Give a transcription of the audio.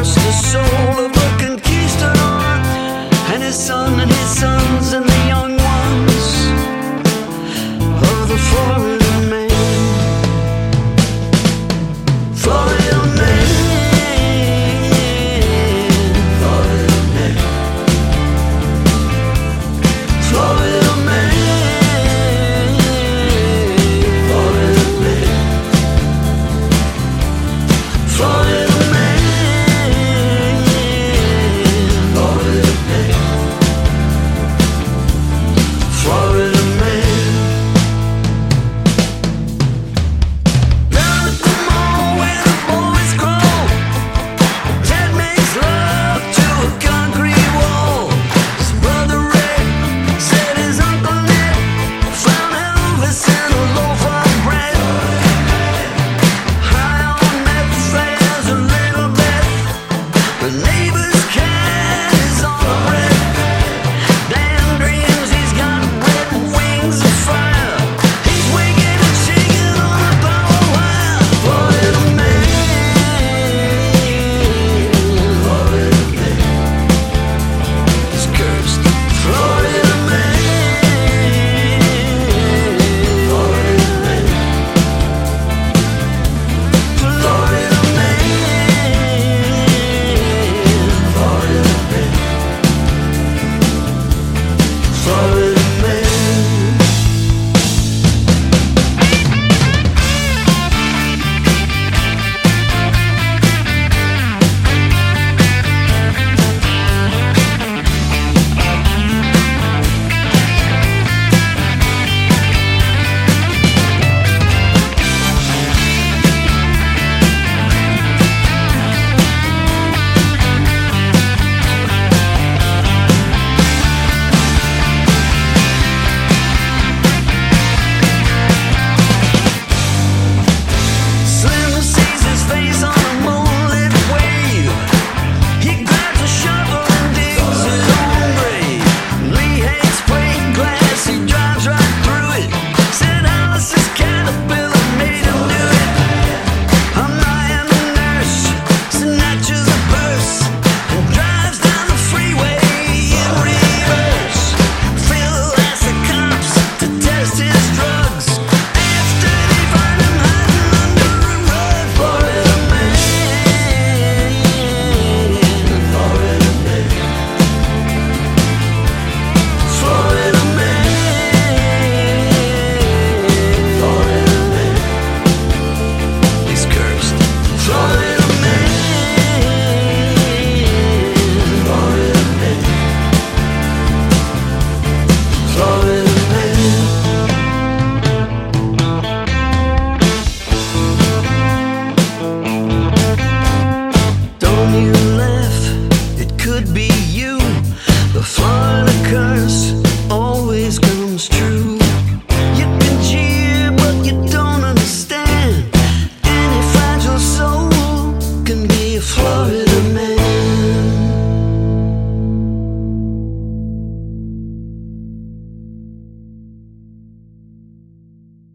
cursed the soul of a conquistador and his son and his sons and the young ones of the Florida man. Florida man. Florida man. Florida man. Florida man. Florida man. Florida man. Florida man. Down at the mall where the boys crawl, Ted makes love to a concrete wall. His brother Red said his uncle Ned found Elvis in a loaf of bread. High on meth, there's a little Beth. The neighbor's cat is on a bread. Dan dreams he's got red wings of fire. He's waking and shaking on a power wire. Florida man. Florida man. He's cursed. Florida man. Florida man. Florida man. Florida man. Florida man. Slim sees his face on a moonlit wave. He grabs a shovel and digs his own grave. Lee hates plate glass, he drives right through it. Said Alice's caterpillar made him do it. A man, a nurse, snatches a purse and drives down the freeway in reverse. Phil asks the cops to test his drugs. After they find him hiding under a rug. Florida man. Florida man. Florida man. Florida man. He's cursed. Florida man. Florida man. Florida man. Don't you